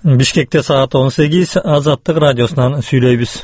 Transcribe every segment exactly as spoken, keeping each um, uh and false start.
Бишкекте саат он сегиз, Азаттык радиосунан сүйлөйбүз.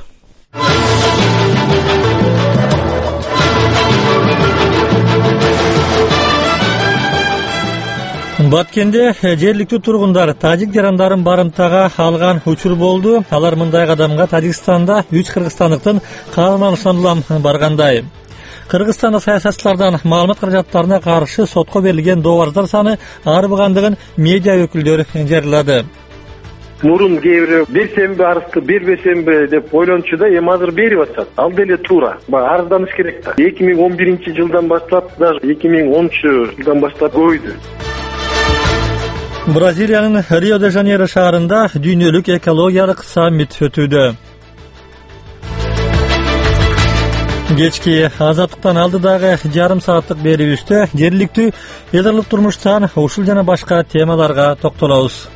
Баткенде жергиликтүү тургундар тажик жарандарын барымтага алган учур болду. Алар мындай кадамга Тажикстанда үч кыргызстандыктын каарманышынан улам баргандай. Кыргызстандык саясатчылардан маалымат каражаттарына каршы сотко берилген дообардар саны арбыгандыгын медиа өкүлдөрү жарыялады. Мурун кээ бирөө берсемби арызды, бербесемби деп ойлончу да, эми азыр берип атышат. Ал деле туура. Бага арызданыш керек да. эки миң он биринчи жылдан баштап, даже эки миң онунчу жылдан баштап көбөйдү. Бразилиянын Рио-де-Жанейро шаарында дүйнөлүк экологиялык саммит өтүүдө. Кечки Азаттыктан алдыдагы жарым сааттык берүүбүздө жергиликтүү эдерлик турмуштан ушул жана башка темаларга токтолобуз.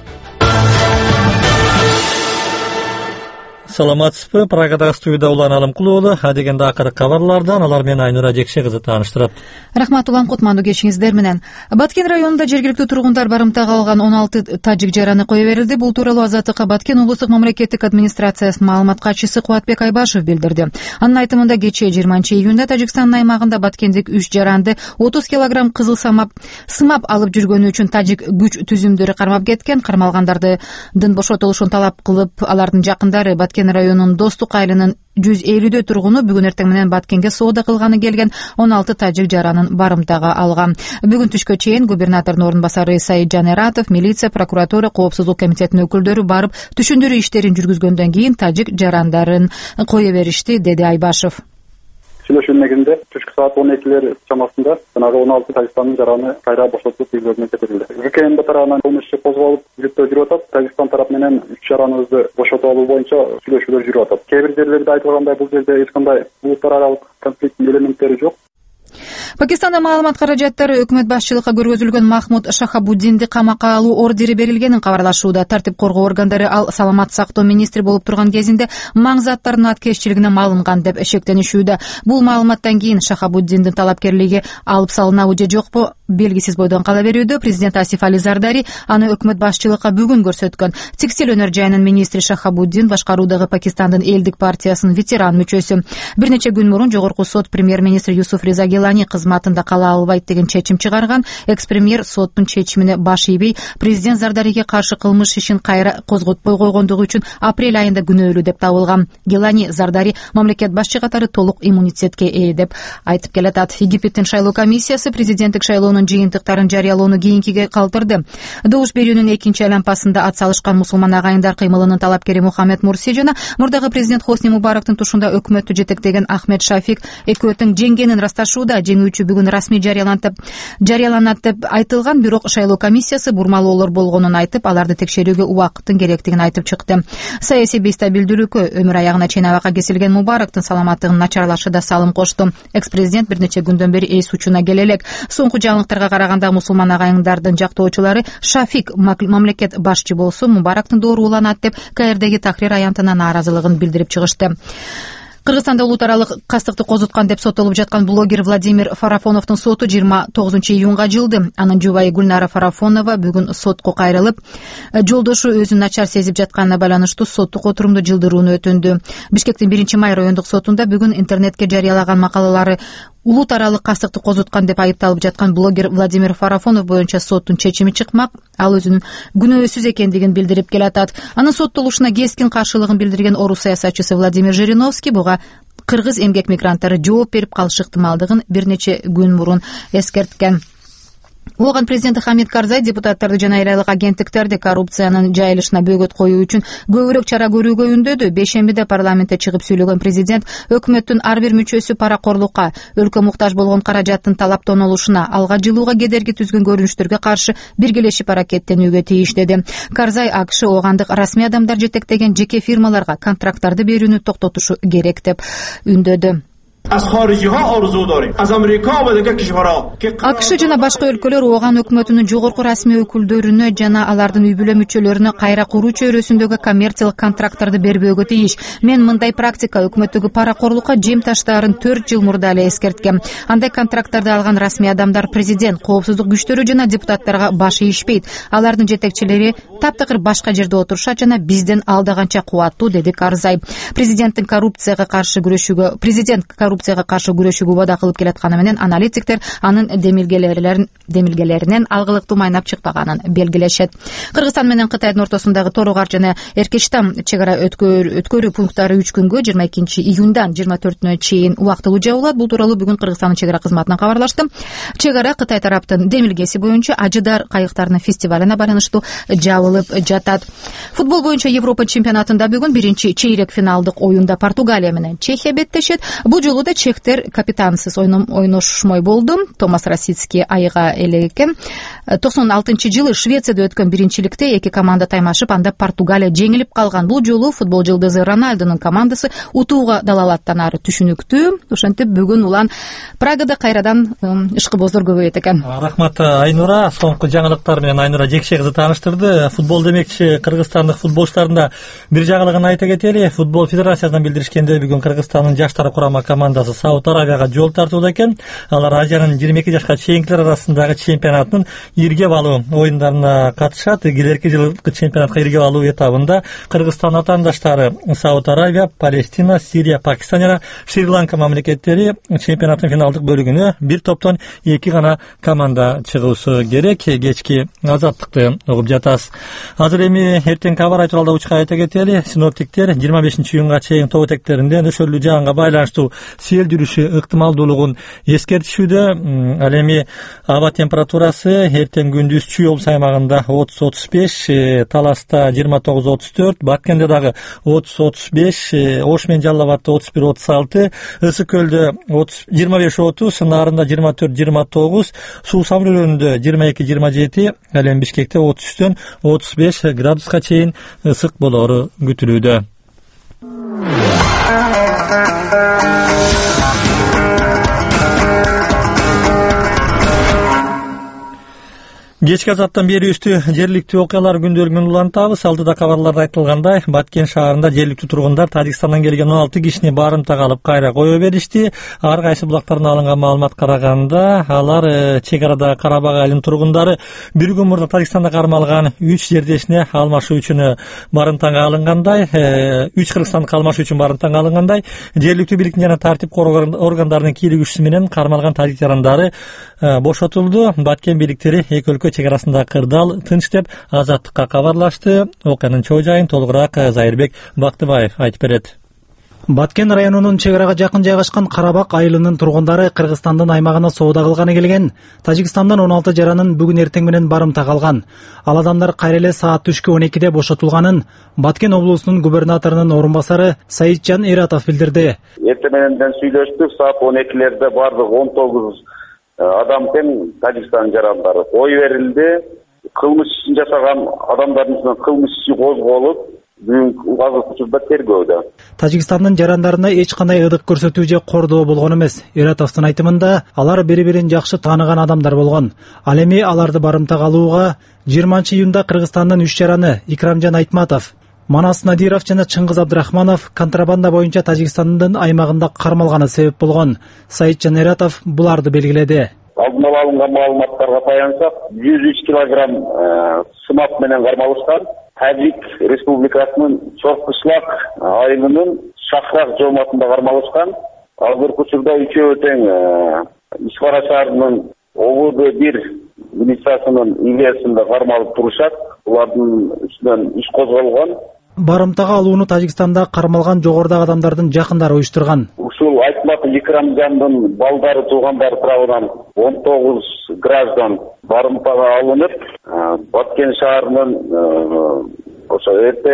Саламатсызбы, Прагадагы студияда Улан Алымкулуу, адегенде акыркы кабарлардан алар менен Айнура Жекше кызы тааныштырат. Рахмат, улам кутмандуу кечиңиздер менен. Баткен районунда жергиликтүү тургундар барымтага алган он алты тажик жараны кое берилди. Бул тууралуу Азаттыкка Баткен облустук мамлекеттик администрациясынын маалымат катчысы Кубатбек Айбашев билдирди. Анын айтымында кечээ жыйырманчы июнда Тажикстандын аймагында баткендик үч жаранды отуз килограмм кызыл самап сымап алып жүргөнү үчүн тажик күч түзүмдөрү кармап кеткен. Кармалгандардын бошотулушун талап кылып, алардын жакындары Баткен районунун Достук айылынын жүз элүүдөй тургуну бүгүн эртең менен Баткенге соода кылганы келген он алты тажик жаранын барымтага алган. Бүгүн түшкө чейин губернатордун орун басары Саиджан Эратов, милиция, прокуратура, коопсуздук комитетинин өкүлдөрү барып түшүндүрүү иштерин жүргүзгөндөн кийин тажик жарандарын кое беришти, деди Айбашев. Сүйлөшүү негизинде түшкү саат он экилер чамасында жанагы он алты Тажикстандын жараны кайра бошотулуп үйлөрүнө кетирилди. ЖКМБ тарабынан кылмыш иши козголуп, жүрүптөр жүрүп атат. Тажикстан тарап менен үч жараныбызды бошотуп алуу боюнча сүйлөшүүлөр жүрүп атат. Кээ бир жерлерде айтылгандай, бул жерде эч кандай улуттар аралык конфликттин элементтери жок. Пакистанда маалымат каражаттары өкмөт башчылыкка көргөзүлгөн Махмуд Шахабуддинди камакка алуу ордери берилгенин кабарлашууда. Тартип коргоо органдары ал саламат сактоо министри болуп турган кезинде маң заттарынын аткезчилигине малынган деп шектенишүүдө. Бул маалыматтан кийин Шахабуддиндин талапкерлиги алып салынабы же жокпу белгисиз бойдон кала берүүдө. Президент Асиф Али Зардари аны өкмөт башчылыкка бүгүн көрсөткөн. Текстиль өнөр жайынын министри Шахабуддин башкаруудагы Пакистандын элдик партиясынын ветеран мүчөсү. Бир нече күн мурун жогорку сот премьер-министр Юсуф Реза Гилани кызматында кала албайт деген чечим чыгарган. Экс-премьер соттун чечимине баш ийбей, президент Зардариге каршы кылмыш ишин кайра козготпой койгондугу үчүн апрель айында күнөөлүү деп табылган. Гилани Зардари мамлекет башчы катары толук иммунитетке ээ деп айтып келатат. Египеттин шайлоо комиссиясы президенттик шайлоонун жыйынтыктарын жарыялоону кийинкиге калтырды. Добуш берүүнүн экинчи айланпасында ат салышкан мусулман агайындар кыймылынын талапкери Мухаммед Мурси жана мурдагы президент Хосни Мубарактын тушунда өкмөттү жетектеген Ахмед Шафик экөөтүн жеңгенин расташууда. Жеңүүчү бүгүн расмий жарыяланып жарыяланат деп айтылган, бирок шайлоо комиссиясы бурмалоолор болгонун айтып, аларды текшерүүгө убакыттын керектигин айтып чыкты. Саясий бейстабилдүүлүккө өмүр аягына чейин абакка кесилген Мубарактын саламаттыгынын начарлашы да салым кошту. Экс-президент бир нече күндөн бери эс учуна келе элек. Соңку жаңылыктарга караганда мусулман агайындардын жактоочулары Шафик мамлекет башчы болсо, Мубарактын дооруланат деп Каирдеги Тахрир аянтына нааразылыгын билдирип чыгышты. Кыргызстанда улут аралык кастыкты козуткан деп соттолуп жаткан блогер Владимир Фарафоновдун соту жыйырма тогузунчу июнга жылды. Анын жубайы Гүлнара Фарафонова бүгүн сотко кайрылып, жолдошу өзүн начар сезип жатканына байланыштуу соттук отурумду жылдырууну өтүндү. Бишкектин биринчи май райондук сотунда бүгүн интернетке жарыялаган макалалары улут аралык кастыкты козуткан деп айыпталып жаткан блогер Владимир Фарафонов боюнча соттун чечими чыкмак. Ал өзүнүн күнөөсүз экендигин билдирип келатат. Анын соттолушуна кескин каршылыгын билдирген орус саясатчысы Владимир Жириновский буга кыргыз эмгек мигранттары жооп берип калышы ыктымалдыгын бир нече күн мурун эскерткен. Оған президенти Хамид Карзай депутаттарды жана эл айлык агенттиктерди коррупциянын жайылышына бөгөт коюу үчүн көбүрөөк чара көрүүгө үндөдү. Бейшембиде парламентте чыгып сүйлөгөн президент өкмөттүн ар бир мүчөсү паракорлукка, өлкө муктаж болгон каражаттын талап тонолушуна, алга жылууга кедерги түзгөн көрүнүштөргө каршы биргелешип аракеттенүүгө тийиш деди. Карзай АКШ огандык расмий адамдар жетектеген жеке фирмаларга контракттарды берүүнү токтотушу керек деп үндөдү. аз хориҷиҳо орзу дорем, аз Амрико ва дигар кишварҳо. АКШ жана башка өлкөлөр ооған өкмөтүнүн жогорку расмий өкүлдөрүнө жана алардын үй бүлө мүчөлөрүнө кайра куруу чөйрөсүндөгү коммерциялык контракттарды бербөөгө тийиш. Мен мындай практика өкмөттөгү паракорлукка жем таштаарын төрт жыл мурда эле эскерткем. Андай контракттарды алган расмий адамдар президент, коопсуздук күчтөрү жана депутаттарга баш ийишпейт. Алардын жетекчилери таптакыр башка жерде отурушат жана бизден алдаганча кубаттуу, деди Карзай. Президенттин коррупцияга каршы күрөшүүгө президент коррупцияга каршы күрөшүүгө убада кылып келатканы менен аналитиктер анын демилгелерин демилгелеринен алгылыктуу майнап чыкпаганын белгилешет. Кыргызстан менен Кытайдын ортосундагы Торугар жана Эркештам чек ара өткөрүү пункттары үч күнгө жыйырма экинчи июндан жыйырма төртүнө чейин убактылуу жабылат. Бул тууралуу бүгүн Кыргызстандын чек ара кызматынан кабарлашты. Чек ара Кытай тараптын демилгеси боюнча Ажыдар кайыктарынын фестивалына байланыштуу жабылып жатат. Футбол боюнча Европа чемпионатында бүгүн биринчи чейрек финалдык оюнда Португалия менен Чехия беттешет. Бул жолу да чехтер капитансыз ойношмой болду. Томас Росицкий айга элек экен. токсон алтынчы жылы Швецияда өткөн биринчиликте эки команда таймашып, анда Португалия жеңилип калган. Бул жолу футбол жылдызы Роналдонун командасы утууга далалаттанары түшүнүктүү. Ошентип бүгүн улан Прагада кайрадан ишкыбоздор көбөйөт экен. Рахмат Айнура. Соңку жаңылыктар менен Айнура Жекше кызы тааныштырды. Футбол демекчи Кыргызстандык футболчуларында бир жаңылыгын айта кетели. Футбол федерациясынан билдиришкенде бүгүн Кыргызстандын жаштар курама командасы Сауд Арабияга жол тартууда экен. Алар Азиянын жыйырма эки жашка чейинкилер арасындагы чемпионаттын иргеп алуу оюндарына катышат. Келерки жылкы чемпионатка иргеп алуу этабында Кыргызстан атаандаштары Сауд Арабия, Палестина, Сирия, Пакистан жана Шри-Ланка мамлекеттери чемпионаттын финалдык бөлүгүнө бир топтон эки гана команда чыгуусу керек. Кечки азаттыкты угуп жатасыз. Азыр эми эртең кабар айтууларда учка айта кетели. Синоптиктер жыйырма бешинчи июнга чейин тоо этектеринде нөсөрлүү жаганга байланыштуу сел жүрүшү ыктымалдуулугун эскертишүүдө. Ал эми аба температурасы эртең күндүз Чүй облус аймагында отуз отуз беш, Таласта жыйырма тогуз отуз төрт, Баткенде дагы отуз отуз беш, Ош менен Жалал Абадта отуз бир отуз алты, Ысык көлдө жыйырма беш отуз, Нарында жыйырма төрт жыйырма тогуз, Суу самрөөлөрүндө жыйырма эки жыйырма жети, ал эми Бишкекте отуз үчтөн отуз беш градуска чейин ысык болору күтүлүүдө. Кечки азаттан бери үстү жергиликтүү окуялар күндөлүгүн улантабыз. Алдыда кабарларда айтылгандай, Баткен шаарында жергиликтүү тургундар Тажикстандан келген он алты кишини барымтага алып кайра кое беришти. Ар кайсы булактардан алынган маалымат караганда, алар чек арада Карабак айылынын тургундары бир күн мурда Тажикстанда кармалган үч жердешине алмашуу үчүн барымтага алынгандай, үч кыргызстандык алмашуу үчүн барымтага алынгандай, жергиликтүү бийликтин жана тартип коргоо органдарынын кийлигүүчүсү менен кармалган тажик жарандары бошотулду. Баткен бийликтери эки өлкө чек арасында кырдаал тынч деп Азаттыкка кабарлашты. Окуянын чоо жайын толугураак Зайырбек Бактыбаев айтып берет. Баткен районунун чек арага жакын жайгашкан Карабак айылынын тургундары Кыргызстандын аймагына соода кылганы келген Тажикстандан он алты жаранын бүгүн эртең менен барымтага алган. Ал адамдар кайра эле саат түшкү он экиде бошотулганын Баткен облусунун губернаторунун орун басары Саитжан Эратов билдирди. Эртең мененден сүйлөштүк, саат он экилерде бардык он тогуз адам тең Тажикстан жарандары кой берилди. Кылмыш ишин жасаган адамдардын үстүнөн кылмыш иши козголуп, бүгүнкү азыркы учурда тергөөдө. Тажикстандын жарандарына эч кандай ыдык көрсөтүү же кордоо болгон эмес. Эратовдун айтымында, алар бири-бирин жакшы тааныган адамдар болгон. Ал эми аларды барымтага алууга жыйырманчы июнда Кыргызстандын үч жараны Икрамжан Айтматов, Манас Надиров жана Чыңгыз Абдрахманов контрабанда боюнча Тажикстандын аймагында кармалганы себеп болгон. Саитжан Эратов буларды белгиледи. Алдын ала алынган маалыматтарга таянсак, жүз үч килограмм сымак менен кармалышкан. Тажик Республикасынын Чоркушлак айылынын Шахрак жооматында кармалышкан. Азыркы учурда үчөө тең Ишкара шаарынын ОВД бир милициясынын идеясында кармалып турушат. Булардын үстүнөн иш козголгон. Барымтага алууну Тажикстанда кармалган жогордагы адамдардын жакындары уюштурган. Ушул Айтматов Икрамжандын балдары туугандары тарабынан он тогуз граждан барымтага алынып, Баткен шаарынын ошо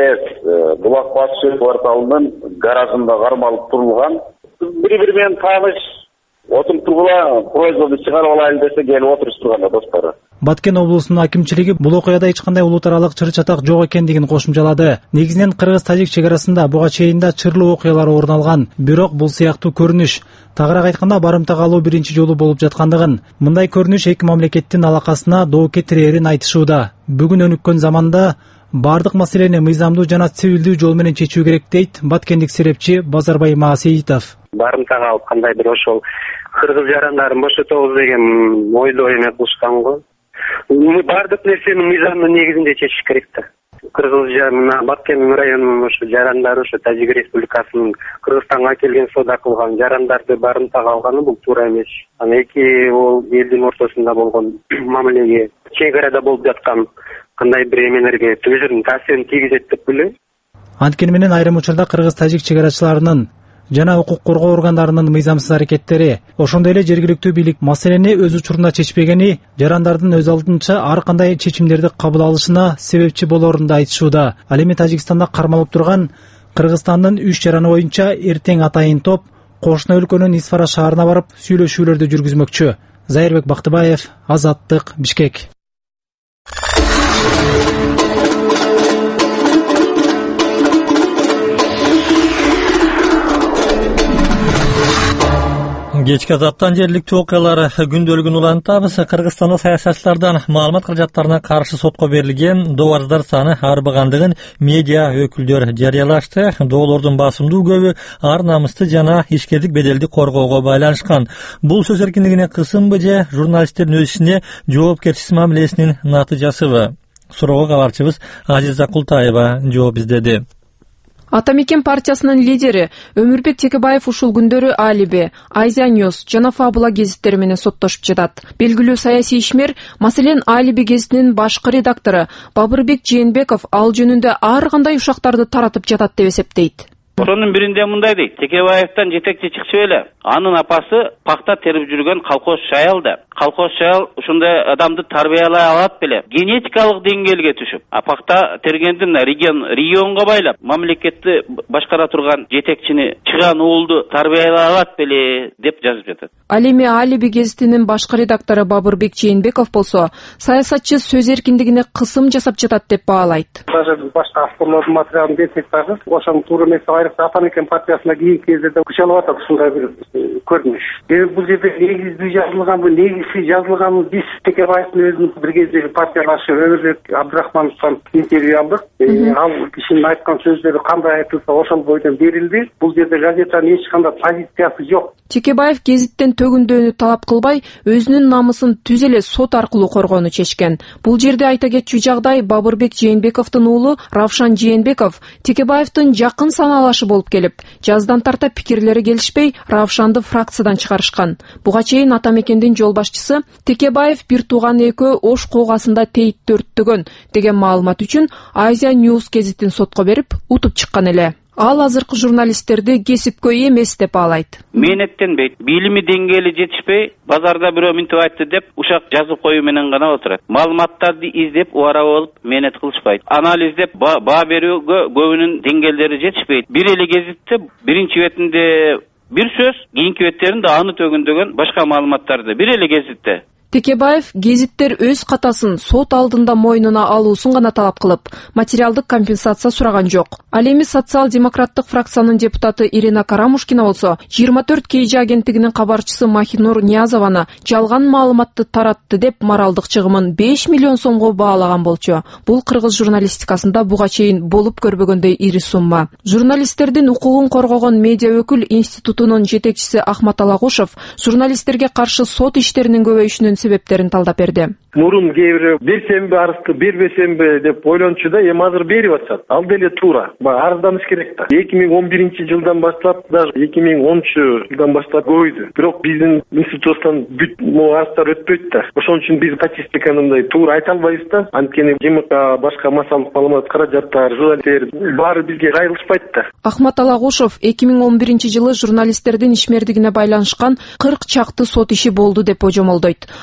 РТС Булак башчы кварталынын гаражында кармалып турулган. Бири-бири менен тааныш, отуруп тургула, производду чыгарып алайлы десе келип отуруштурган достору. Баткен облусунун акимчилиги бул окуяда эч кандай улут аралык чыр чатак жок экендигин кошумчалады. Негизинен кыргыз-тажик чек арасында буга чейин да чырлуу окуялар орун алган. Бирок бул сыяктуу көрүнүш, тагыраак айтканда, барымтага алуу биринчи жолу болуп жаткандыгын, мындай көрүнүш эки мамлекеттин алакасына доо кетирерин айтышууда. Бүгүн өнүккөн заманда бардык маселени мыйзамдуу жана цивилдүү жол менен чечүү керек, дейт баткендик серепчи Базарбай Маасеитов. Барымтага алып кандайдыр ошол кыргыз жарандарын бошотобуз деген ойдо эме кылышкан го. Бардык нерсени мыйзамдын негизинде чечиш керек да. Кыргыз мына Баткен районунун ошо жарандары ошо Тажик Республикасынын Кыргызстанга келген соода кылган жарандарды барымтага алганы бул туура эмес. Анан эки ол элдин ортосунда болгон мамилеге, чек арада болуп жаткан кандай бир эмелерге өзүнүн таасирин тийгизет деп билем. Анткени менен айрым учурда кыргыз-тажик чек арачыларынын жана укук коргоо органдарынын мыйзамсыз аракеттери, ошондой эле жергиликтүү бийлик маселени өз учурунда чечпегени жарандардын өз алдынча ар кандай чечимдерди кабыл алышына себепчи болорун да айтышууда. Ал эми Тажикстанда кармалып турган Кыргызстандын үч жараны боюнча эртең атайын топ кошуна өлкөнүн Исфара шаарына барып сүйлөшүүлөрдү жүргүзмөкчү. Зайырбек Бактыбаев, Азаттык, Бишкек. Кечки Азаттан жергиликтүү окуялар күндөлүгүн улантабыз. Кыргызстанда саясатчылардан маалымат каражаттарына каршы сотко берилген доо арыздар саны арбагандыгын медиа өкүлдөр жарыялашты. Доолордун басымдуу көбү ар намысты жана ишкердик беделди коргоого байланышкан. Бул сөз эркиндигине кысымбы же журналисттердин өз ишине жоопкерчисиз мамилесинин натыйжасыбы? Суроого кабарчыбыз Азиза Култаева жооп издеди. Ата мекен партиясынын лидери Өмүрбек Текебаев ушул күндөрү Алиби, Айза Ньюс жана Фабула гезиттери менен соттошуп жатат. Белгилүү саясий ишмер, маселен Алиби гезитинин башкы редактору Бабырбек Жээнбеков ал жөнүндө ар кандай ушактарды таратып жатат деп эсептейт. Ошонун биринде мындай дейт: Текебаевден жетекчи чыкчу эле. Анын апасы пакта терип жүргөн колхозчу аял да. Колхозчу аял ушундай адамды тарбиялай алат беле. Генетикалык деңгээлге түшүп, а пакта тергендин регион регионго байлап, мамлекетти башкара турган жетекчини чыган уулду тарбиялай алат беле деп жазып жатат. Ал эми Алиби гезитинин башкы редактору Бабырбек Жээнбеков болсо, саясатчы сөз эркиндигине кысым жасап жатат деп баалайт. Даже башка авторлордун материалын берсек дагы, ошонун туура эмес. Ата мекен партиясына кийинки кездерде күч алып атат ушундай бир көрүнүш. Эми бул жерде негиздүү жазылганбы, негизсиз жазылганбы, биз Текебаевдин өзүнүн бир кезде партиядашы Өмүрбек Абдрахмановдон интервью алдык. Ал кишинин айткан сөздөрү кандай айтылса ошол бойдон берилди. Бул жерде газетанын эч кандай позициясы жок. Текебаев гезиттен төгүндүүнү талап кылбай, өзүнүн намысын түз эле сот аркылуу коргоону чечкен. Бул жерде айта кетчү жагдай Бабырбек Жээнбековдун уулу Равшан Жээнбеков Текебаевдин жакын санаалашы болуп келип, жаздан тарта пикирлери келишпей, Равшанды фракциядан чыгарышкан. Буга чейин Ата мекендин жол башчысы Текебаев бир тууган экөө Ош куугасында тейитти өрттөгөн деген маалымат үчүн Азия Ньюс гезитин сотко берип, утуп чыккан эле. Ал азыркы журналисттерди кесипкө эмес деп баалайт. Мээнеттенбейт, билими деңгээли жетишпей, базарда бирөө минтип айтты деп ушак жазып коюу менен гана отурат. Маалыматтарды издеп, убара болуп, мээнет кылышпайт. Анализдеп, баа берүүгө көбүнүн деңгээлдери жетишпейт. Бир эле гезитте биринчи бетинде бир сөз, кийинки беттеринде аны төгүндөгөн башка маалыматтарды бир эле гезитте. Текебаев гезиттер өз катасын сот алдында мойнуна алуусун гана талап кылып, материалдык компенсация сураган жок. Ал эми социал-демократтык фракциянын депутаты Ирина Карамушкина болсо, жыйырма төрт кей жи агенттигинин кабарчысы Махинур Ниязованы жалган маалыматты таратты деп моралдык чыгымын беш миллион сомго баалаган болчу. Бул кыргыз журналистикасында буга чейин болуп көрбөгөндөй ири сумма. Журналисттердин укугун коргогон медиа өкүл институтунун жетекчиси Ахмат Алагушев журналисттерге каршы сот иштеринин көбөйүшүнүн себептерин талдап берди. Мурун кээ бирөө берсемби арызды бербесемби деп ойлончу да, эми азыр берип атышат. Ал деле туура. Баягы арызданыш керек да. эки миң он биринчи жылдан баштап, даже эки миң онунчу жылдан баштап көбөйдү. Бирок биздин институттан бүт могу арыздар өтпөйт да. Ошон үчүн биз статистиканы мындай туура айта албайбыз да. Анткени ЖМК, башка массалык маалымат каражаттар, журналисттер баары бизге кайрылышпайт да. Ахмат Алагушев эки миң он биринчи жылы журналисттердин ишмердигине байланышкан кырк чакты сот иши болду деп божомолдойт.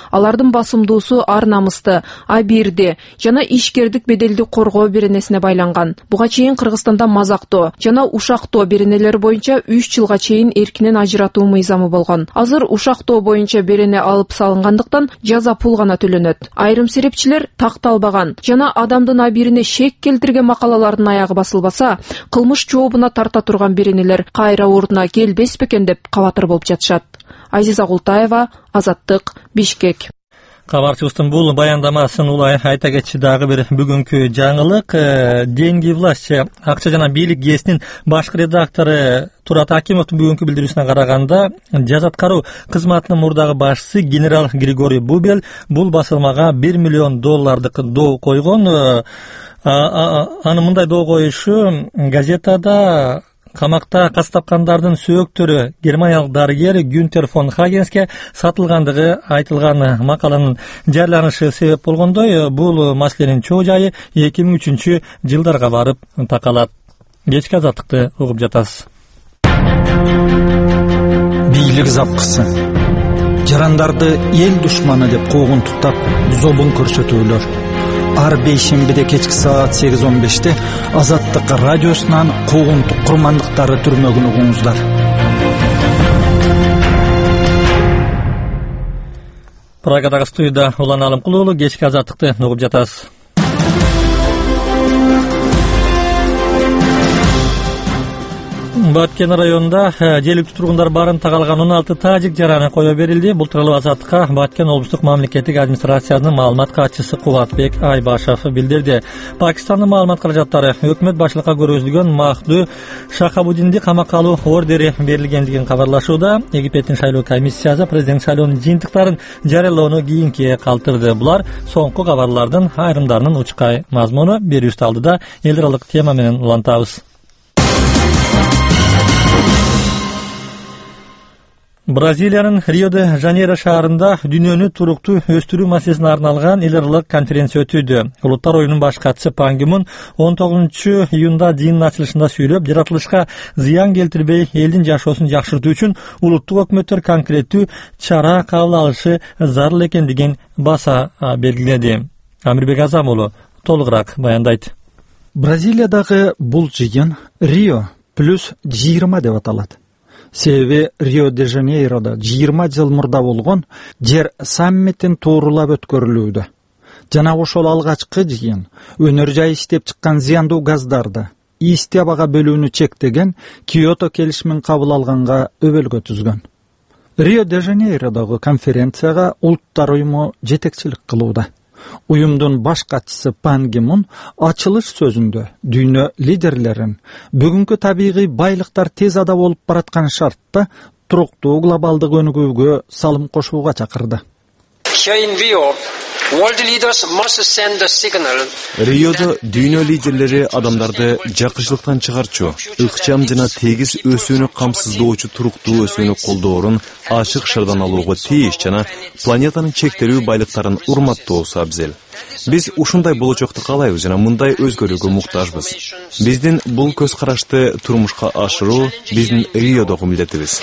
Алардын басымдуусу ар намысты, абийирди жана ишкердик беделди коргоо беренесине байланган. Буга чейин Кыргызстанда мазактоо жана ушактоо беренелери боюнча үч жылга чейин эркинен ажыратуу мыйзамы болгон. Азыр ушактоо боюнча берене алып салынгандыктан жаза пул гана төлөнөт. Айрым серепчилер такталбаган жана адамдын абийирине шек келтирген макалалардын аягы басылбаса, кылмыш жообуна тарта турган беренелер кайра ордуна келбес бекен деп кабатыр болуп жатышат. Азиза Култаева, Азаттык, Бишкек. Кабарчыбыздын бул баяндамасын улай айта кетчи дагы бир бүгүнкү жаңылык. Деньги власть акча жана бийлик гезитинин башкы редактору Турат Акимовдун бүгүнкү билдирүүсүнө караганда, жаза аткаруу кызматынын мурдагы башчысы генерал Григорий Бубель бул басылмага бир миллион доллардык доо койгон. Анын мындай доо коюшу газетада камакта каз тапкандардын сөөктөрү германиялык дарыгер Гюнтер фон Хагенске сатылгандыгы айтылган макаланын жарыяланышы себеп болгондой, бул маселенин чоо жайы эки миң үчүнчү жылдарга барып такалат. Кечки азаттыкты угуп жатасыз. Бийлик запкысы. Жарандарды эл душманы деп куугун туттап, зобун көрсөтүүлөр. Ар бейшембиде кечки саат сегиз он беште Азаттык радиосунан куугунтук курмандыктары түрмөгүн угуңуздар. Прагадагы студияда Улан Алымкул уулу, кечки азаттыкты угуп жатасыз. Баткен районунда жергиликтүү тургундар барымтага алган он алты тажик жараны кое берилди. Бул тууралуу Азаттыкка Баткен облустук мамлекеттик администрациянын маалымат катчысы Кубатбек Айбашев билдирди. Пакистандын маалымат каражаттары өкмөт башчылыкка көргөзүлгөн Махду Шахабудинди камакка алуу ордери берилгендигин кабарлашууда. Египеттин шайлоо комиссиясы президент шайлоонун жыйынтыктарын жарыялоону кийинкиге калтырды. Булар соңку кабарлардын айрымдарынын учкай мазмуну. Берүүбүздү алдыда эл аралык тема менен улантабыз. Бразилиянын Рио-де-Жанейро шаарында дүйнөнү туруктуу өстүрүү маселесине арналган эл аралык конференция өтүүдө. Улуттар оюнунун баш катчысы Пан Ги Мун он тогузунчу июнда жыйындын ачылышында сүйлөп, жаратылышка зыян келтирбей элдин жашоосун жакшыртуу үчүн улуттук өкмөттөр конкреттүү чара кабыл алышы зарыл экендигин баса белгиледи. Амирбек Азам уулу толугураак баяндайт. Бразилиядагы бул жыйын Рио плюс жыйырма деп аталат. Себеби Рио-де-Жанейрода жыйырма жыл мурда болгон жер саммитин туурулап өткөрүлүүдө. Жана ошол алгачкы жыйын өнөр жай иштеп чыккан зыяндуу газдарды ийис табага бөлүүнү чектеген Киото келишимин кабыл алганга өбөлгө түзгөн. Рио-де-Жанейродогу конференцияга улуттар уюму жетекчилик кылууда. Уюмдун баш катчысы Пан Ги Мун ачылыш сөзүндө дүйнө лидерлерин бүгүнкү табигый байлыктар тез ада болуп бараткан шартта туруктуу глобалдык өнүгүүгө салым кошууга чакырды. Риодо дүйнө лидерлери адамдарды жакшылыктан чыгарчу, ыкчам жана тегиз өсүүнү камсыздоочу туруктуу өсүүнү колдоорун ачык шардан алууга тийиш жана планетанын чектелүү байлыктарын урматтоосу абзел. Биз ушундай болочокду каалайбыз жана мындай өзгөрүүгө муктажбыз. Биздин бул көз карашты турмушка ашыруу биздин Риодогу милдетибиз.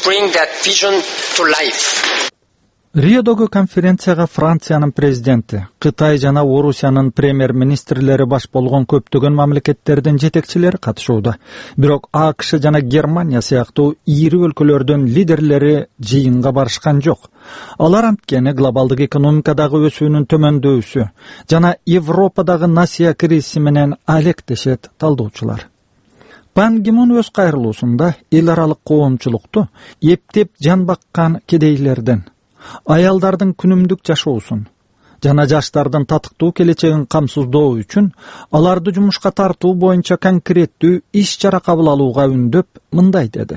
Риодогу конференцияга Франциянын президенти, Кытай жана Орусиянын премьер-министрлери баш болгон көптөгөн мамлекеттердин жетекчилери катышууда. Бирок АКШ жана Германия сыяктуу ири өлкөлөрдүн лидерлери жыйынга барышкан жок. Алар анткени глобалдык экономикадагы өсүүнүн төмөндөүсү жана Европадагы насия кризиси менен алектешет талдоочулар. Пан Ги Мун өз кайрылуусунда эл аралык коомчулукту эптеп жан баккан кедейлерден, аялдардын күнүмдүк жашоосун жана жаштардын татыктуу келечегин камсыздоо үчүн аларды жумушка тартуу боюнча конкреттүү иш чара кабыл алууга үндөп мындай деди.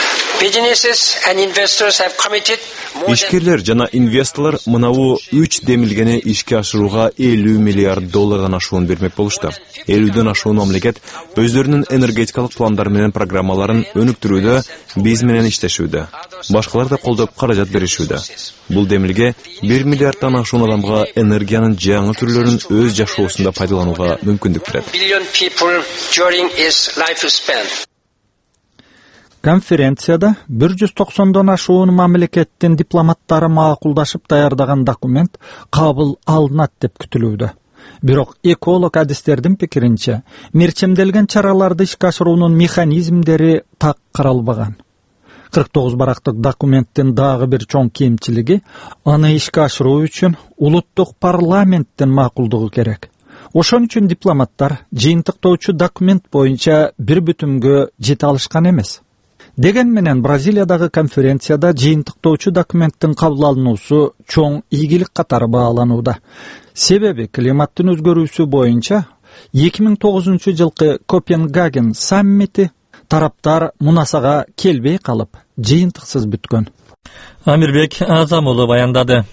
Ишкерлер жана инвесторлор мынабу үч демилгени ишке ашырууга элүү миллиард доллардан ашуун бермек болушту. элүүдөн ашуун мамлекет өздөрүнүн энергетикалык пландары менен программаларын өнүктүрүүдө биз менен иштешүүдө. Башкалар да колдоп каражат беришүүдө. Бул демилге бир миллиарддан ашуун адамга энергиянын жаңы түрлөрүн өз жашоосунда пайдаланууга мүмкүндүк берет. Конференцияда бир жүз токсондон ашуун мамлекеттин дипломаттары макулдашып даярдаган документ кабыл алынат деп күтүлүүдө. Бирок эколог адистердин пикиринче, мерчемделген чараларды ишке ашыруунун механизмдери так каралбаган. кырк тогуз барактык документтин дагы бир чоң кемчилиги аны ишке ашыруу үчүн улуттук парламенттин макулдугу керек. Ошон үчүн дипломаттар жыйынтыктоочу документ боюнча бир бүтүмгө жете алышкан эмес. Деген менен Бразилиядагы конференцияда жыйынтыктоочу документтин кабыл алынуусу чоң ийгилик катары бааланууда. Себеби климаттын өзгөрүүсү боюнча эки миң тогузунчу жылкы Копенгаген саммити тараптар мунасага келбей калып, жыйынтыксыз бүткөн. Амирбек Азам уулу баяндады.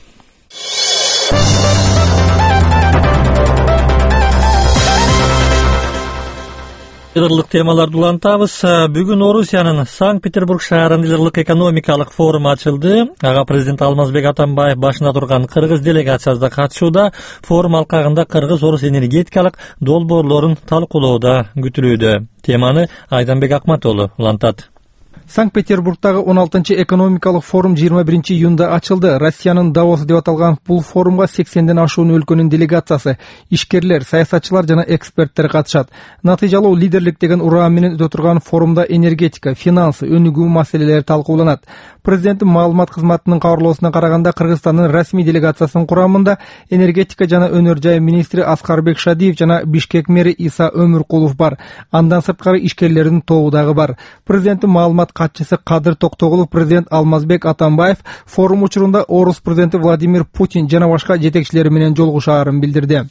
Лидерлык темаларды улантабыз. Бүгүн Орусиянын Санкт-Петербург шаарында лидерлык экономикалык форуму ачылды. Ага президент Алмазбек Атамбаев башына турган кыргыз делегациясы да катышууда. Форум алкагында кыргыз-орус энергетикалык долбоорлорун талкуулоодо күтүлүүдө. Теманы Айданбек Акматоğlu улантат. Санкт-Петербургтагы он алтынчы экономикалык форум жыйырма биринчи июнда ачылды. Россиянын Давосу деп аталган бул форумга сексенден ашуун өлкөнүн делегациясы, ишкерлер, саясатчылар жана эксперттер катышат. Натыйжалуу лидерлик деген ураа менен өтө турган форумда энергетика, финансы, өнүгүү маселелери талкууланат. Президенттин маалымат кызматынын кабарлоосуна караганда Кыргызстандын расмий делегациясынын курамында энергетика жана өнөр жай министри Аскарбек Шадиев жана Бишкек мэри Иса Өмүркулов бар. Андан сырткары ишкерлердин тобу дагы бар. Президенттин маалымат катчысы Кадыр Токтогулов президент Алмазбек Атамбаев форум учурунда Орус президенти Владимир Путин жана башка жетекчилери менен жолугушаарын билдирди.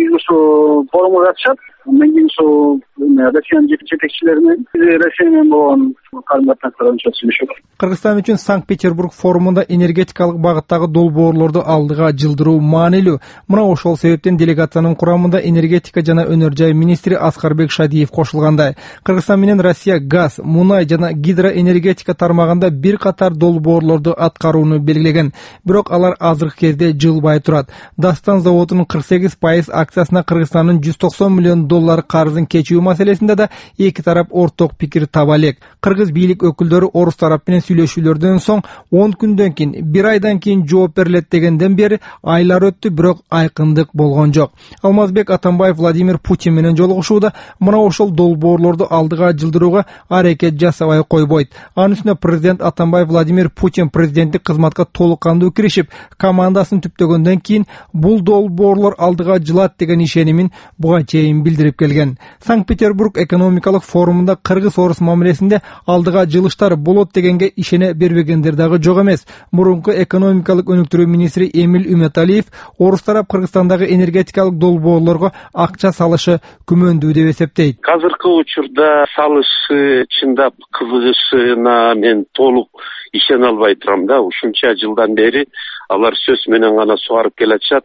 Форумга катышат. Мен ошо Россиянын жетекчилери менен Россия менен болгон карым-катынашты сүйлөшөт. Кыргызстан үчүн Санкт-Петербург форумунда энергетикалык багыттагы долбоорлорду алдыга жылдыруу маанилүү. Мына ошол себептен делегациянын курамында энергетика жана өнөр жай министри Аскарбек Шадиев кошулгандай. Кыргызстан менен Россия газ, мунай жана гидроэнергетика тармагында бир катар долбоорлорду аткарууну белгилеген. Бирок алар азыркы кезде жылбай турат. Дастан заводунун кырк сегиз пайыз акциясына Кыргызстандын жүз токсон миллион доллар карызын кечүү маселесинде да эки тарап орток пикир таба элек. Кыргыз бийлик өкүлдөрү орус тарап менен сүйлөшүүлөрдөн соң он күндөн кийин, бир айдан кийин жооп берилет дегенден бери айлар өттү, бирок айкындык болгон жок. Алмазбек Атамбаев Владимир Путин менен жолугушууда мына ошол долбоорлорду алдыга жылдырууга аракет жасабай койбойт. Анын үстүнө президент Атамбаев Владимир Путин президенттик кызматка толук кандуу киришип, командасын түптөгөндөн кийин бул долбоорлор алдыга жылат деген ишенимин буга чейин билдирип келген. Санкт-Петербург экономикалык форумунда кыргыз-орус мамилесинде алдыга жылыштар болот дегенге ишене бербегендер дагы жок эмес. Мурунку экономикалык өнүктүрүү министри Эмил Үмөталиев орус тарап Кыргызстандагы энергетикалык долбоорлорго акча салышы күмөндүү деп эсептейт. Азыркы учурда салышы чындап кызыгышына мен толук ишене албай турам да. Ушунча жылдан бери алар сөз менен гана сугарып келатышат.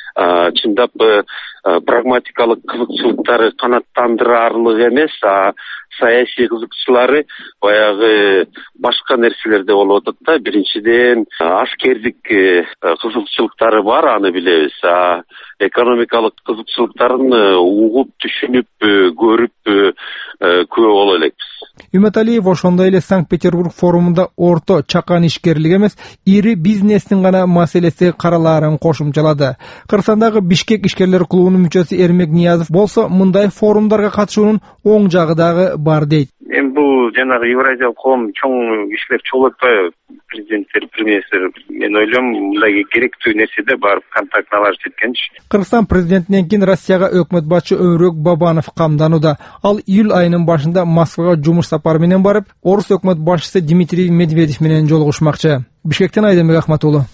Чындап прагматикалык кызыкчылыктары канааттандырарлык эмес, а саясий кызыкчылары баягы башка нерселерде болуп атат да. Биринчиден аскердик кызыкчылыктары бар, аны билебиз. А экономикалык кызыкчылыктарын угуп, түшүнүп, көрүп күбө боло элекпиз. Үмөталиев ошондой эле Санкт-Петербург форумунда орто чакан ишкерлик эмес, ири бизнестин гана маселеси каралаарын кошумчалады. Кыргызстандагы Бишкек ишкерлер клубунун мүчөсү Эрмек Ниязов болсо мындай форумдарга катышуунун оң жагы дагы бар дейт. Эми бул жанагы Евразиялык коом чоң кишилер чогулуп атпайбы? Президенттер, премьерлер, мен ойлойм, мындай керектүү нерседе барып контакт алыш жеткенчи. Кыргызстан президентинен кийин Россияга өкмөт башчы Өмүрбек Бабанов камданууда. Ал июль айынын башында Москвага жумуш сапары менен барып, орус өкмөт башчысы Дмитрий Медведев менен жолугушмакчы. Бишкектен Айданбек Акматоğlu.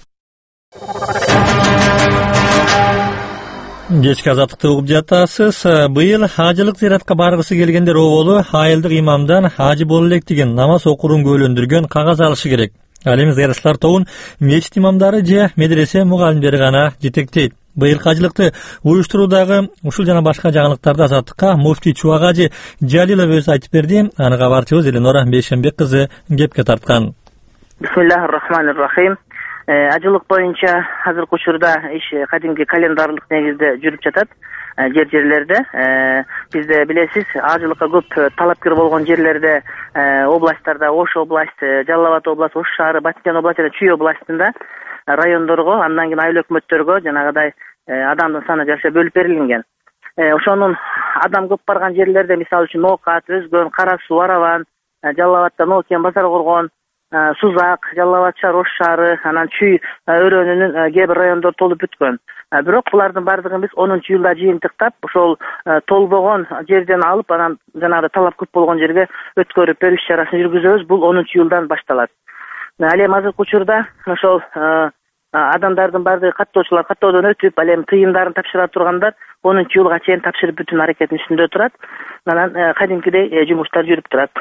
Кечки азаттыкты угуп жатасыз. Быйыл хажылык зыяратка баргысы келгендер оболу айылдык имамдан хажы боло электигин, намаз окуурун көйлөндүргөн кагаз алышы керек. Ал эми зыяратчылар тобун мечит имамдары же медресе мугалимдери гана жетектейт. Быйыл хажылыкты уюштуруудагы ушул жана башка жаңылыктарды азаттыкка муфтий Чубагажы Жалилов өзү айтып берди. Аны кабарчыбыз Эленора Бейшембек кызы кепке тарткан. Бисмиллахир-рахманир-рахим. Ажылык боюнча азыркы учурда иш кадимки календарлык негизде жүрүп жатат. жер жерлерде бизде билесиз ажылыкка көп талапкер болгон жерлерде областтарда Ош областы, Жалал Абад областы, Ош шаары, Баткен областы жана Чүй областында райондорго, андан кийин айыл өкмөттөргө жанагыдай адамдын саны жаша бөлүп берилген. Ошонун адам көп барган жерлерде мисалы үчүн Ноокат, Өзгөн, Кара Суу, Араван, Жалал Абадта Ноокен, Базар Коргон, Сузак, Жалал Абад шаар, Ош шаары, анан Чүй өрөөнүнүн кээ бир райондору толуп бүткөн. Бирок булардын бардыгын биз онунчу жылда жыйынтыктап, ошол толбогон жерден алып, анан жанагы талап көп болгон жерге өткөрүп берүү иш-чарасын жүргүзөбүз. Бул онунчу жылдан башталат. Ал эми азыркы учурда ошол адамдардын бардыгы каттоочулар каттоодон өтүп, ал эми тыйымдарын тапшыра тургандар онунчу жылга чейин тапшырып бүтүн аракеттин үстүндө турат. Анан кадимкидей жумуштар жүрүп турат.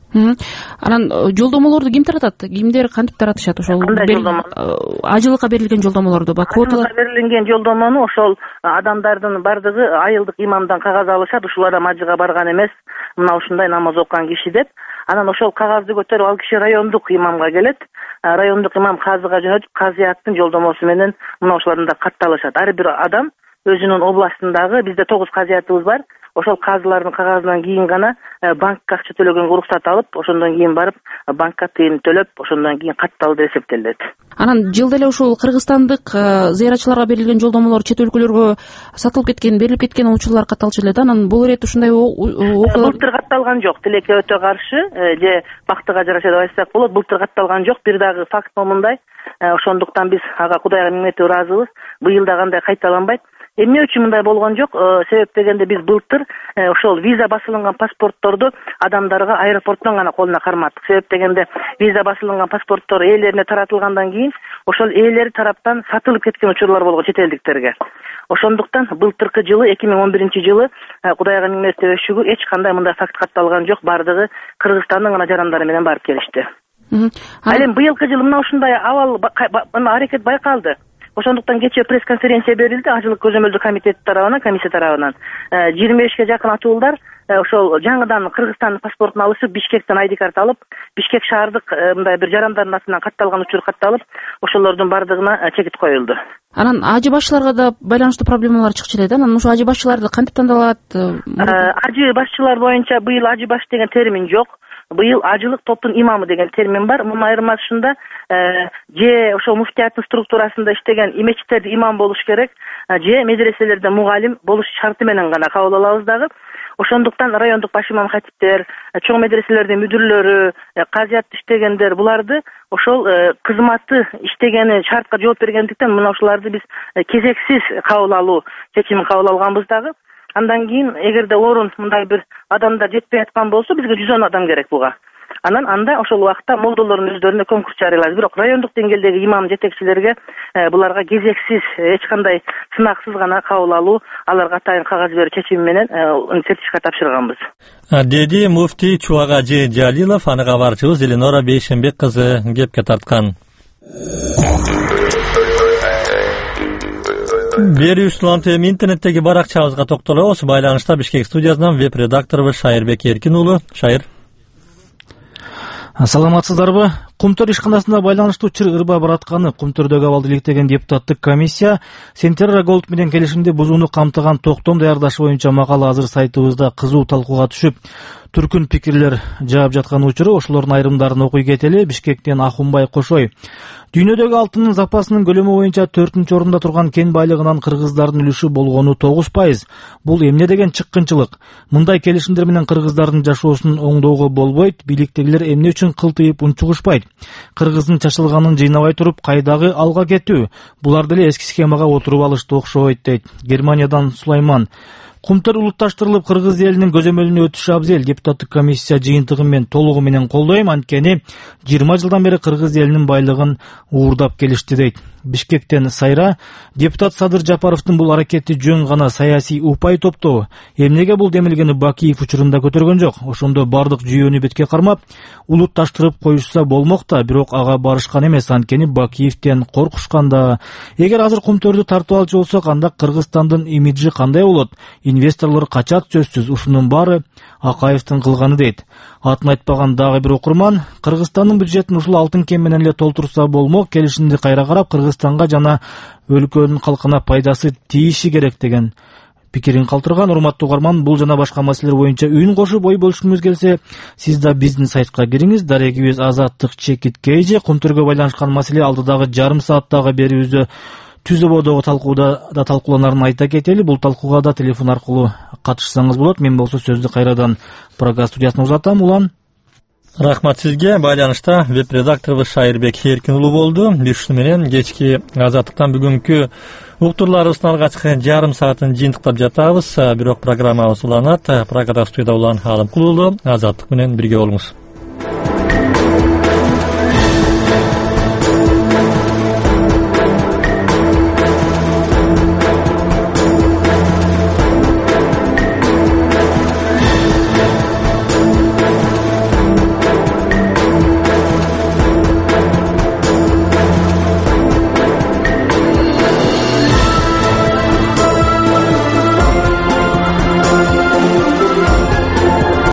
Анан жолдомолорду ким таратат? Кимдер кантип таратышат? Ошол ажылыкка берилген жолдомолорду, ба квоталар берилген жолдомону ошол адамдардын бардыгы айылдык имамдан кагаз алышат. Ушул адам ажыга барган эмес, мына ушундай намаз окуган киши деп. Анан ошол кагазды көтөрүп ал киши райондук имамга келет. Райондук имам казыга жөнөтүп, казыяттын жолдомосу менен мына ошолордун да катталышат. Ар бир адам өзүнүн областындагы, бизде тогуз казыятыбыз бар. Ошол казылардын кагазынан кийин гана банкка акча төлөгөнгө уруксат алып, ошондон кийин барып банкка тыйым төлөп, ошондон кийин катталды деп эсептелет. Анан жылда эле ушул кыргызстандык зыяратчыларга берилген жолдомолор чет өлкөлөргө сатылып кеткен, берилип кеткен учурлар катталчу эле да. Анан бул ирет ушундай окуялар былтыр катталган жок. Тилекке өтө каршы, же бактыга жараша деп айтсак болот, былтыр катталган жок. Бир дагы факт момундай. Ошондуктан биз ага Кудайга миңнети ыраазыбыз. Быйыл да кандай кайталанбайт. Эмне үчүн мындай болгон жок? Себеп дегенде биз былтыр ошол виза басылган паспортторду адамдарга аэропорттон гана колуна карматтык. Себеп дегенде виза басылган паспорттор ээлерине таратылгандан кийин ошол ээлери тараптан сатылып кеткен учурлар болгон чет элдиктерге. Ошондуктан былтыркы жылы эки миң он биринчи жылы Кудайга миң мерте шүгүр эч кандай мындай факт катталган жок. Бардыгы Кыргызстандын гана жарандары менен барып келишти. Ал эми быйылкы жылы мына ушундай абал аракет байкалды. Ошондуктан кечээ пресс-конференция берилди ажылык көзөмөлдүү комитети тарабынан, комиссия тарабынан. жыйырма бешке жакын атуулдар ошол жаңыдан Кыргызстандын паспортун алышып, Бишкектен айди карт алып, Бишкек шаардык мындай бир жарандардын атынан катталган учур катталып, ошолордун бардыгына чекит коюлду. Анан ажы башчыларга да байланыштуу проблемалар чыкчу эле да. Анан ошо ажы башчыларды кантип тандалат? Ажы башчылар боюнча быйыл ажы баш деген термин жок. Быйыл ажылык топтун имамы деген термин бар. Мунун айырмасы ушунда, же ошол муфтияттын структурасында иштеген мечиттерде имам болуш керек, же медреселерде мугалим болуш шарты менен гана кабыл алабыз дагы. Ошондуктан райондук баш имам хатиптер, чоң медреселердин мүдүрлөрү, казыятта иштегендер, буларды ошол кызматы иштегени шартка жооп бергендиктен мына ушуларды биз кезексиз кабыл алуу чечимин кабыл алганбыз дагы. Андан кийин эгерде орун мындай бир адамдар жетпей аткан болсо, бизге жүз он адам керек буга. Анан анда ошол убакта молдолордун өздөрүнө конкурс жарыялайбыз. Бирок райондук деңгээлдеги имам жетекчилерге буларга кезексиз эч кандай сынаксыз гана кабыл алуу, аларга атайын кагаз берүү чечими менен сертификат тапшырганбыз. Деди муфтий Чубагажы Жалилов, аны кабарчыбыз Эленора Бейшенбек кызы кепке тарткан. Берүүчүлөр эми интернеттеги баракчабызга токтолобуз. Байланышта Бишкек студиясынан веб-редакторубуз Шайырбек Эркин уулу. Шайыр. Саламатсыздарбы? Кумтөр ишканасында байланыштуу чыр ырба баратканы Кумтөрдөгү абалды иликтеген депутаттык комиссия Сентерра Голд менен келишимди бузууну камтыган токтом даярдаш боюнча макала азыр сайтыбызда кызуу талкууга түшүп, түркүн пикирлер жаап жаткан учуру ошолордун айрымдарын окуй кетели. Бишкектен Ахунбай Кошой. Дүйнөдөгү алтындын запасынын көлөмү боюнча төртүнчү орунда турган кен байлыгынан кыргыздардын үлүшү болгону тогуз пайыз. Бул эмне деген чыккынчылык? Мындай келишимдер менен кыргыздардын жашоосун оңдоого болбойт. Бийликтегилер эмне үчүн кылтыйып унчугушпайт? Кыргыздын чачылганын жыйнабай туруп кайдагы алга кетүү? Булар деле эски схемага отуруп алышты окшойт дейт. Германиядан Сулайман. Кумтөр улутташтырылып кыргыз элинин көзөмөлүнө өтүшү абзел. Депутаттык комиссия жыйынтыгын мен толугу менен колдойм, анткени жыйырма жылдан бери кыргыз элинин байлыгын уурдап келишти дейт. Бишкектен Сайра. Депутат Садыр Жапаровдун бул аракети жөн гана саясий упай топтоо. Эмнеге бул демилгени Бакиев учурунда көтөргөн жок? Ошондо бардык жүйөнү бетке кармап, улутташтырып коюшса болмок да, бирок ага барышкан эмес, анткени Бакиевден коркушканда. Эгер азыр Кумтөрдү тартып алчу болсок, анда Кыргызстандын имиджи кандай болот? Инвесторлор качат сөзсүз. Ушунун баары Акаевдин кылганы дейт. Атын айтпаган дагы бир окурман, Кыргызстандын бюджетин ушул алтын кен менен эле толтурса болмок, келишимди кайра карап Кыргызстанга жана өлкөнүн калкына пайдасы тийиши керек деген пикирин калтырган. Урматтуу угарман, бул жана башка маселелер боюнча үн кошуп ой бөлүшкүңүз келсе, сиз да биздин сайтка кириңиз. Дарегибиз Азаттык чекит кейже. Кумтүргө байланышкан маселе алдыдагы жарым сааттагы берүүбүздө түз ободогу талкууда да талкууланарын айта кетели. Бул талкууга да телефон аркылуу катышсаңыз болот. Мен болсо сөздү кайрадан программа студиясына узатам. Улан. Рахмат сизге. Байланышта веб-редакторубуз Шайырбек Эркин уулу болду. Бир менен кечки Азаттыктан бүгүнкү уктурларыбыздын алгачкы жарым саатын жыйынтыктап жатабыз. Бирок программабыз уланат. Программада студияда улан Алымкул уулу. Азаттык менен бирге болуңуз.